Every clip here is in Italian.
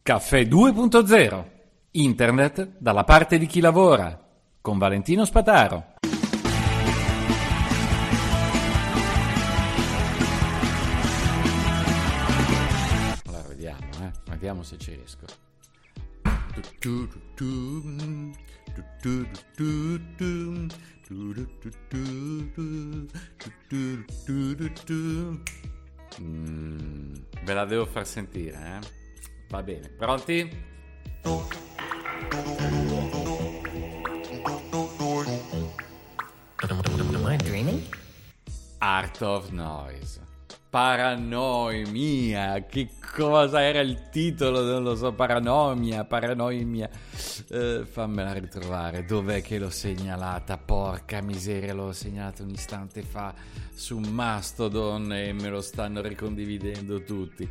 Caffè 2.0. Internet dalla parte di chi lavora. Con Valentino Spataro. Allora vediamo se ci riesco. Ve la devo far sentire, eh? Va bene, pronti? Am I dreaming? Art of Noise. Paranoimia. Che cosa era il titolo? Non lo so. Paranoimia. Fammela ritrovare. Dov'è che l'ho segnalata? Porca miseria, l'ho segnalata un istante fa su Mastodon e me lo stanno ricondividendo tutti.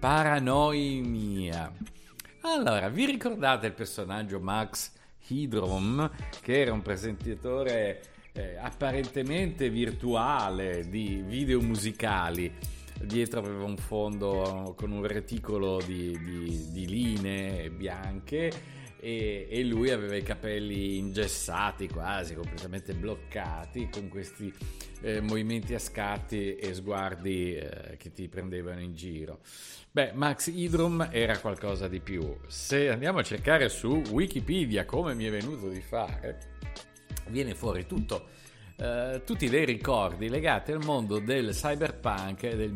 Paranoimia. Allora, vi ricordate il personaggio Max Headroom, che era un presentatore apparentemente virtuale di video musicali? Dietro aveva un fondo con un reticolo di linee bianche e lui aveva i capelli ingessati, quasi completamente bloccati, con questi movimenti a scatti e sguardi che ti prendevano in giro. Beh, Max Headroom era qualcosa di più. Se andiamo a cercare su Wikipedia, come mi è venuto di fare, viene fuori tutti dei ricordi legati al mondo del cyberpunk del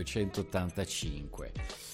1985,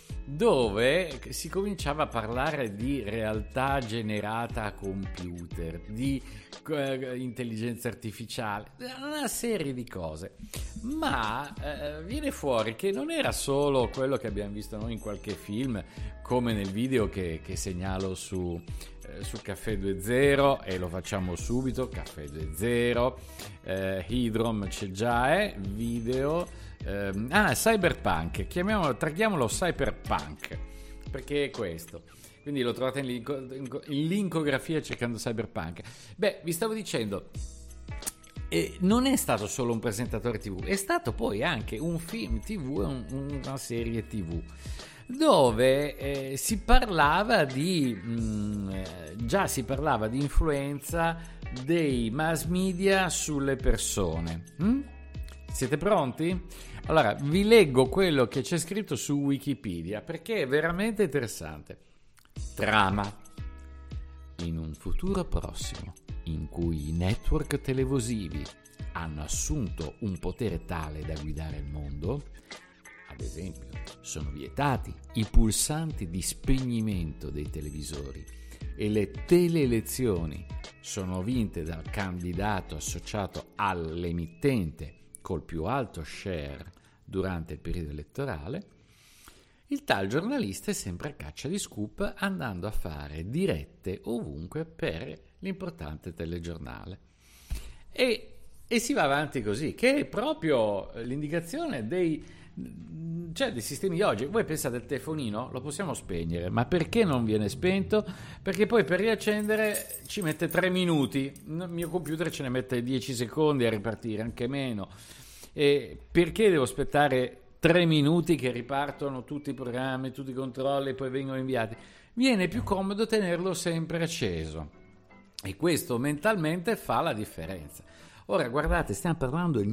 dove si cominciava a parlare di realtà generata a computer, di intelligenza artificiale, una serie di cose, ma viene fuori che non era solo quello che abbiamo visto noi in qualche film, come nel video che segnalo su Caffè 2.0, e lo facciamo subito. Caffè 2.0, Headroom c'è già, video. Cyberpunk, traghiamolo cyberpunk, perché è questo. Quindi lo trovate in linkografia cercando cyberpunk. Beh, vi stavo dicendo, non è stato solo un presentatore TV, è stato poi anche un film TV, una serie TV, dove si parlava di influenza dei mass media sulle persone. Siete pronti? Allora, vi leggo quello che c'è scritto su Wikipedia, perché è veramente interessante. Trama. In un futuro prossimo, in cui i network televisivi hanno assunto un potere tale da guidare il mondo, ad esempio, sono vietati i pulsanti di spegnimento dei televisori e le teleelezioni sono vinte dal candidato associato all'emittente col più alto share durante il periodo elettorale, il tal giornalista è sempre a caccia di scoop, andando a fare dirette ovunque per l'importante telegiornale. E si va avanti così, che è proprio l'indicazione dei sistemi di oggi. Voi pensate al telefonino, lo possiamo spegnere, ma perché non viene spento? Perché poi per riaccendere ci mette 3 minuti, il mio computer ce ne mette 10 secondi a ripartire, anche meno. E perché devo aspettare 3 minuti che ripartono tutti i programmi, tutti i controlli e poi vengono inviati? Viene più comodo tenerlo sempre acceso, e questo mentalmente fa la differenza. Ora guardate, stiamo parlando del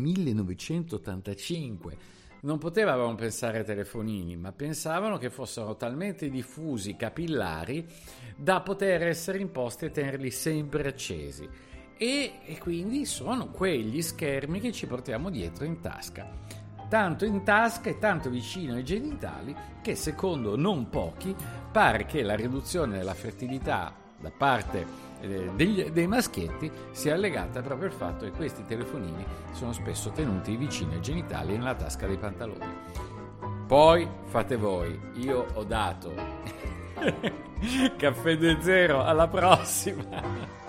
1985. Non potevano pensare ai telefonini, ma pensavano che fossero talmente diffusi, capillari, da poter essere imposti a tenerli sempre accesi. E quindi sono quegli schermi che ci portiamo dietro in tasca. Tanto in tasca e tanto vicino ai genitali che, secondo non pochi, pare che la riduzione della fertilità da parte dei maschietti sia legata proprio al fatto che questi telefonini sono spesso tenuti vicini ai genitali e nella tasca dei pantaloni. Poi fate voi, io ho dato. Caffè 2.0, alla prossima.